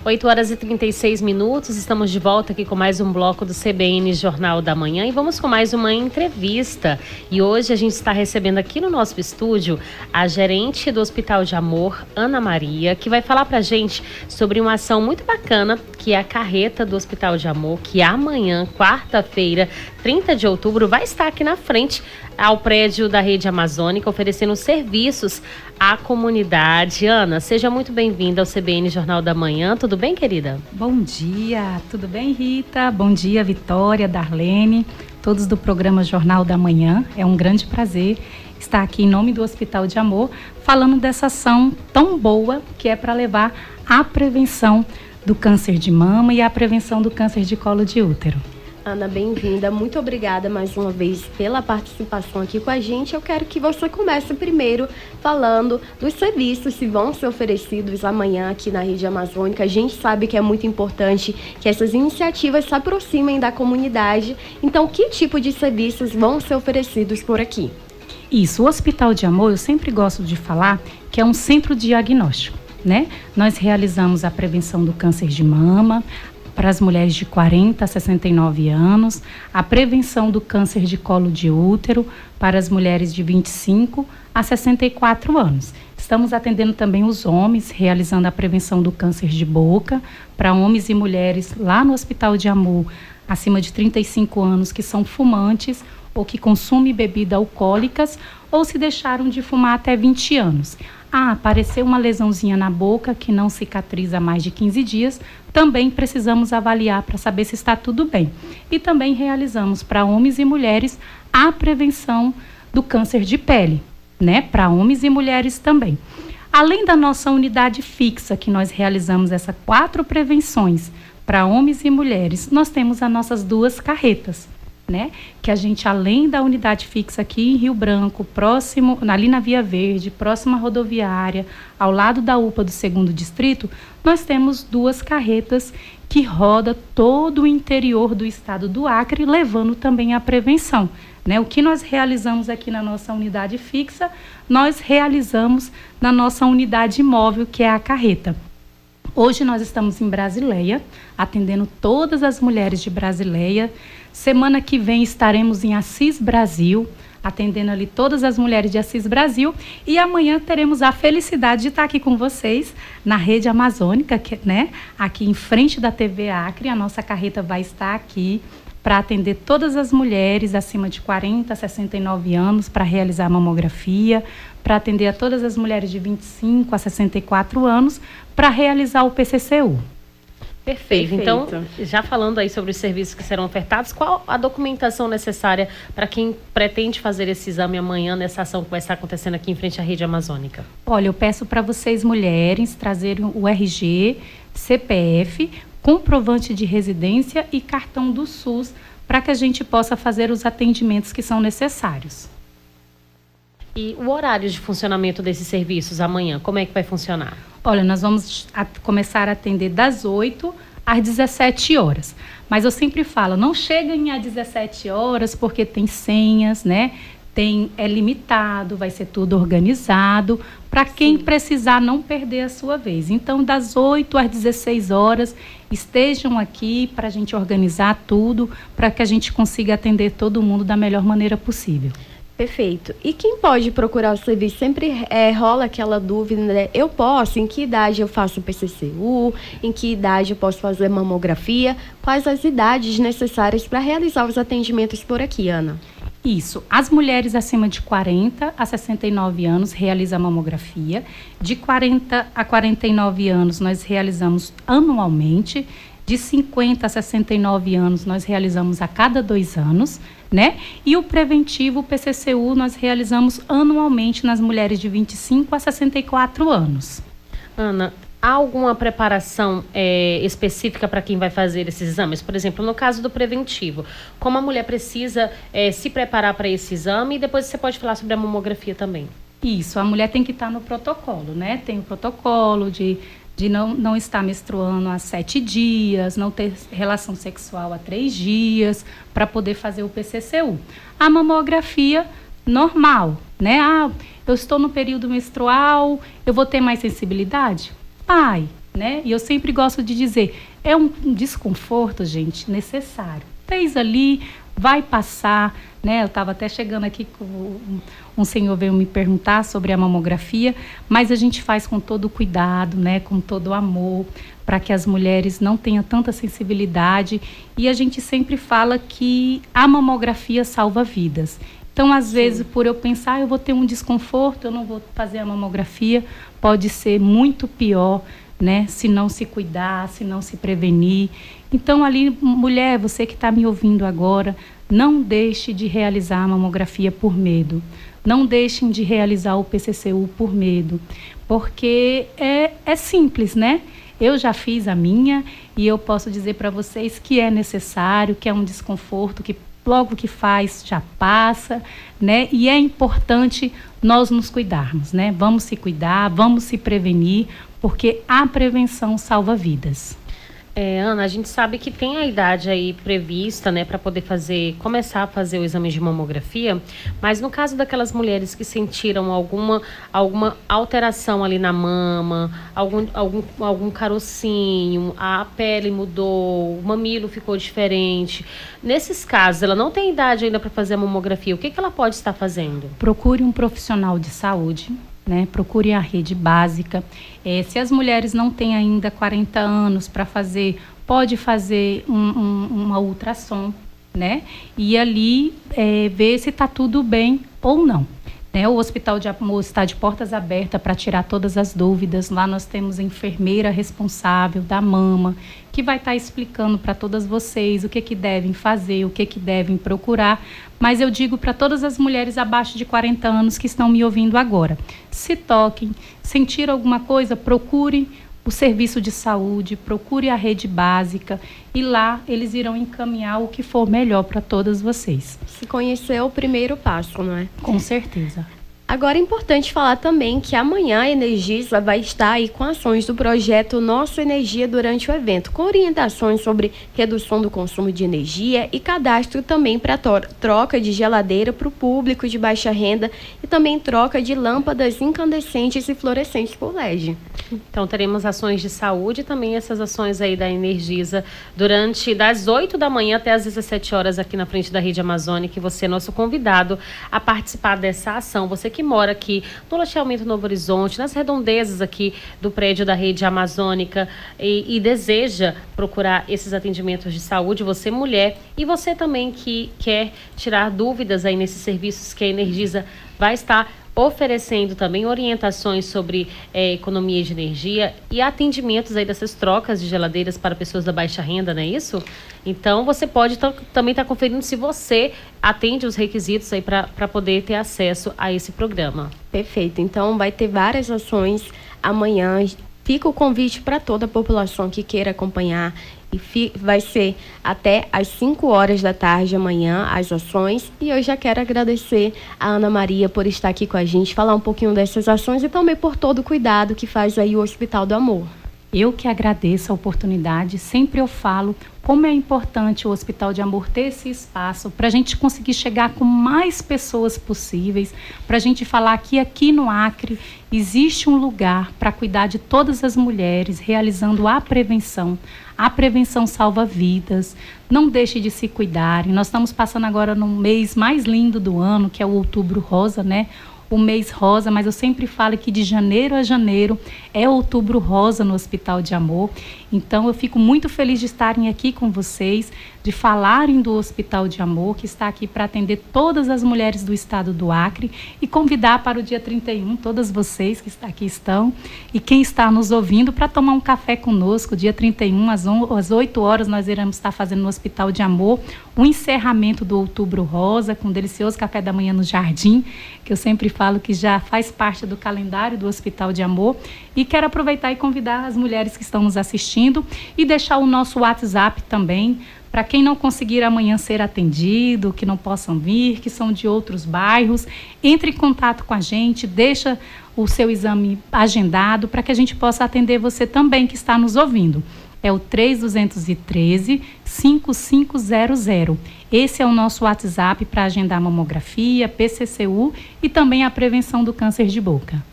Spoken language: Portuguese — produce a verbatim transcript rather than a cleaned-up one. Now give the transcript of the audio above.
oito horas e trinta e seis minutos, estamos de volta aqui com mais um bloco do C B N Jornal da Manhã e vamos com mais uma entrevista. E hoje a gente está recebendo aqui no nosso estúdio a gerente do Hospital de Amor, Ana Maria, que vai falar pra gente sobre uma ação muito bacana, que é a carreta do Hospital de Amor, que amanhã, quarta-feira, trinta de outubro, vai estar aqui na frente ao prédio da Rede Amazônica, oferecendo serviços à comunidade. Ana, seja muito bem-vinda ao C B N Jornal da Manhã. Tudo bem, querida? Bom dia, tudo bem, Rita? Bom dia, Vitória, Darlene, todos do programa Jornal da Manhã. É um grande prazer estar aqui em nome do Hospital de Amor, falando dessa ação tão boa que é para levar a prevenção do câncer de mama e a prevenção do câncer de colo de útero. Ana, bem-vinda. Muito obrigada mais uma vez pela participação aqui com a gente. Eu quero que você comece primeiro falando dos serviços que vão ser oferecidos amanhã aqui na Rede Amazônica. A gente sabe que é muito importante que essas iniciativas se aproximem da comunidade. Então, que tipo de serviços vão ser oferecidos por aqui? Isso, o Hospital de Amor, eu sempre gosto de falar que é um centro diagnóstico, né? Nós realizamos a prevenção do câncer de mama para as mulheres de quarenta a sessenta e nove anos, a prevenção do câncer de colo de útero para as mulheres de vinte e cinco a sessenta e quatro anos. Estamos atendendo também os homens, realizando a prevenção do câncer de boca para homens e mulheres lá no Hospital de Amor, acima de trinta e cinco anos, que são fumantes ou que consumem bebidas alcoólicas ou se deixaram de fumar até vinte anos. Ah, apareceu uma lesãozinha na boca que não cicatriza há mais de quinze dias, também precisamos avaliar para saber se está tudo bem. E também realizamos para homens e mulheres a prevenção do câncer de pele, né? Para homens e mulheres também. Além da nossa unidade fixa, que nós realizamos essas quatro prevenções para homens e mulheres, nós temos as nossas duas carretas, né? Que a gente, além da unidade fixa aqui em Rio Branco, próximo, ali na Via Verde, próxima à rodoviária, ao lado da U P A do segundo Distrito, nós temos duas carretas que rodam todo o interior do estado do Acre, levando também a prevenção, né? O que nós realizamos aqui na nossa unidade fixa, nós realizamos na nossa unidade móvel, que é a carreta. Hoje nós estamos em Brasileia, atendendo todas as mulheres de Brasileia. Semana que vem estaremos em Assis Brasil, atendendo ali todas as mulheres de Assis Brasil. E amanhã teremos a felicidade de estar aqui com vocês na Rede Amazônica, que, né? Aqui em frente da T V Acre. A nossa carreta vai estar aqui para atender todas as mulheres acima de quarenta a sessenta e nove anos para realizar a mamografia, para atender a todas as mulheres de vinte e cinco a sessenta e quatro anos para realizar o P C C U. Perfeito. Perfeito. Então, já falando aí sobre os serviços que serão ofertados, qual a documentação necessária para quem pretende fazer esse exame amanhã nessa ação que vai estar acontecendo aqui em frente à Rede Amazônica? Olha, eu peço para vocês, mulheres, trazerem o R G, C P F, comprovante de residência e cartão do SUS para que a gente possa fazer os atendimentos que são necessários. E o horário de funcionamento desses serviços amanhã, como é que vai funcionar? Olha, nós vamos a, começar a atender das oito às dezessete horas. Mas eu sempre falo, não cheguem às dezessete horas porque tem senhas, né? Tem, é limitado, vai ser tudo organizado, para quem Sim. precisar não perder a sua vez. Então, das oito às dezesseis horas, estejam aqui para a gente organizar tudo, para que a gente consiga atender todo mundo da melhor maneira possível. Perfeito. E quem pode procurar o serviço? Sempre é, rola aquela dúvida, né? Eu posso? Em que idade eu faço P C C U? Em que idade eu posso fazer mamografia? Quais as idades necessárias para realizar os atendimentos por aqui, Ana? Isso. As mulheres acima de quarenta a sessenta e nove anos realizam a mamografia. De quarenta a quarenta e nove anos nós realizamos anualmente. De cinquenta a sessenta e nove anos nós realizamos a cada dois anos, né? E o preventivo, o P C C U, nós realizamos anualmente nas mulheres de vinte e cinco a sessenta e quatro anos. Ana, há alguma preparação é, específica para quem vai fazer esses exames? Por exemplo, no caso do preventivo, como a mulher precisa é, se preparar para esse exame, e depois você pode falar sobre a mamografia também. Isso, a mulher tem que estar no protocolo, né? Tem o protocolo de, de não, não estar menstruando há sete dias, não ter relação sexual há três dias, para poder fazer o P C C U. A mamografia normal, né? Ah, eu estou no período menstrual, eu vou ter mais sensibilidade? Vai, né? E eu sempre gosto de dizer, é um desconforto, gente, necessário. Fez ali, vai passar, né? Eu estava até chegando aqui, com um, um senhor veio me perguntar sobre a mamografia, mas a gente faz com todo o cuidado, né? Com todo o amor, para que as mulheres não tenham tanta sensibilidade. E a gente sempre fala que a mamografia salva vidas. Então, às Sim. vezes, por eu pensar, eu vou ter um desconforto, eu não vou fazer a mamografia, pode ser muito pior, né? Se não se cuidar, se não se prevenir. Então, ali, mulher, você que está me ouvindo agora, não deixe de realizar a mamografia por medo. Não deixem de realizar o P C C U por medo. Porque é, é simples, né? Eu já fiz a minha e eu posso dizer para vocês que é necessário, que é um desconforto, que logo que faz já passa, né? E é importante nós nos cuidarmos, né? Vamos se cuidar, vamos se prevenir, porque a prevenção salva vidas. É, Ana, a gente sabe que tem a idade aí prevista, né, para poder fazer, começar a fazer o exame de mamografia, mas no caso daquelas mulheres que sentiram alguma, alguma alteração ali na mama, algum, algum, algum carocinho, a pele mudou, o mamilo ficou diferente, nesses casos, ela não tem idade ainda para fazer a mamografia, o que, que ela pode estar fazendo? Procure um profissional de saúde, né? Procure a rede básica. É, se as mulheres não têm ainda quarenta anos para fazer, pode fazer um, um, uma ultrassom, né? E ali é, ver se está tudo bem ou não. Né? O Hospital de Amor está de portas abertas para tirar todas as dúvidas. Lá nós temos a enfermeira responsável da mama, que vai estar explicando para todas vocês o que, que devem fazer, o que, que devem procurar. Mas eu digo para todas as mulheres abaixo de quarenta anos que estão me ouvindo agora, se toquem, sentir alguma coisa, procure o serviço de saúde, procure a rede básica e lá eles irão encaminhar o que for melhor para todas vocês. Se conhecer é o primeiro passo, não é? Com certeza. Agora é importante falar também que amanhã a Energisa vai estar aí com ações do projeto Nossa Energia durante o evento, com orientações sobre redução do consumo de energia e cadastro também para troca de geladeira para o público de baixa renda e também troca de lâmpadas incandescentes e fluorescentes por L E D. Então teremos ações de saúde e também essas ações aí da Energisa durante das oito da manhã até as dezessete horas aqui na frente da Rede Amazônica, que você é nosso convidado a participar dessa ação. Você que mora aqui no loteamento Novo Horizonte, nas redondezas aqui do prédio da Rede Amazônica e, e deseja procurar esses atendimentos de saúde, você mulher e você também que quer tirar dúvidas aí nesses serviços que a Energisa vai estar oferecendo também orientações sobre é, economia de energia e atendimentos aí dessas trocas de geladeiras para pessoas da baixa renda, não é isso? Então, você pode também estar tá conferindo se você atende os requisitos aí para poder ter acesso a esse programa. Perfeito. Então, vai ter várias ações amanhã. Fica o convite para toda a população que queira acompanhar. E fi, vai ser até às cinco horas da tarde amanhã as ações. E eu já quero agradecer a Ana Maria por estar aqui com a gente, falar um pouquinho dessas ações e também por todo o cuidado que faz aí o Hospital do Amor. Eu que agradeço a oportunidade, sempre eu falo como é importante o Hospital de Amor ter esse espaço para a gente conseguir chegar com mais pessoas possíveis, para a gente falar que aqui no Acre existe um lugar para cuidar de todas as mulheres, realizando a prevenção. A prevenção salva vidas, não deixe de se cuidarem. Nós estamos passando agora no mês mais lindo do ano, que é o Outubro Rosa, né? O mês rosa, mas eu sempre falo que de janeiro a janeiro é Outubro Rosa no Hospital de Amor. Então eu fico muito feliz de estarem aqui com vocês, de falarem do Hospital de Amor, que está aqui para atender todas as mulheres do estado do Acre e convidar para o dia trinta e um todas vocês que aqui estão e quem está nos ouvindo para tomar um café conosco. Dia trinta e um, às oito horas, nós iremos estar fazendo no Hospital de Amor o encerramento do Outubro Rosa, com um delicioso café da manhã no Jardim, que eu sempre falo que já faz parte do calendário do Hospital de Amor. E quero aproveitar e convidar as mulheres que estão nos assistindo e deixar o nosso WhatsApp também, para quem não conseguir amanhã ser atendido, que não possam vir, que são de outros bairros, entre em contato com a gente, deixa o seu exame agendado para que a gente possa atender você também que está nos ouvindo. É o três dois um três, cinco cinco zero zero. Esse é o nosso WhatsApp para agendar mamografia, P C C U e também a prevenção do câncer de boca.